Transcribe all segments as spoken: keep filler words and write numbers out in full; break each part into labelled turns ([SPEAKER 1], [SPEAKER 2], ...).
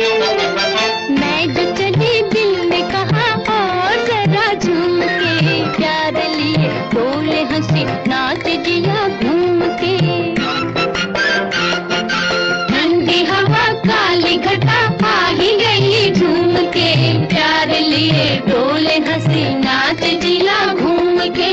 [SPEAKER 1] मैं जो चली दिल ने कहा और जरा झूम के, प्यार लिए बोले हंसी नाच जिया घूम के। ठंडी हवा काली घटा आ ही गई झूम के, प्यार लिए बोले हंसी नाच जिया घूम के।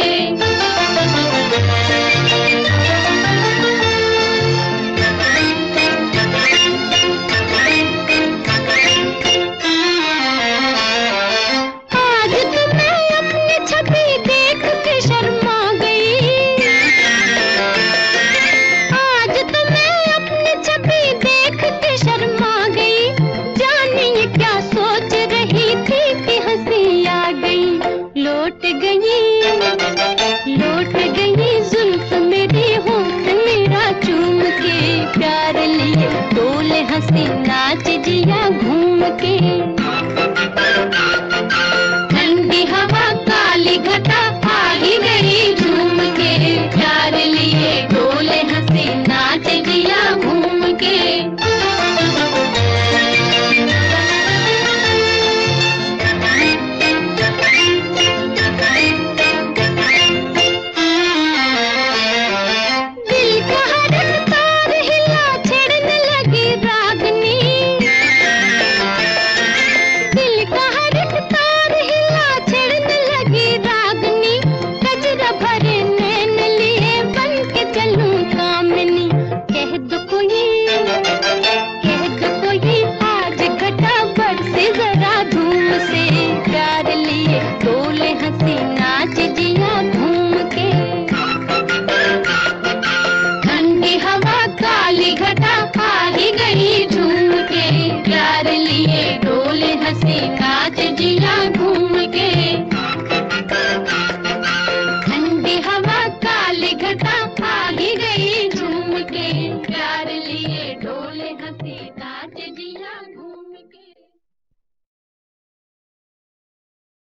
[SPEAKER 1] लौट गई लौट गई जुल्फ मेरी होठ मेरा चूम के, प्यार लिए डोले हंसी नाच जिया घूम के। ठंडी हवा काली घटा आ ही गई झूम के, प्यार लिए डोले हंसी नाच जिया घूम के। घटा आ ही गई झूम के, प्यार लिए डोले हंसी नाच जिया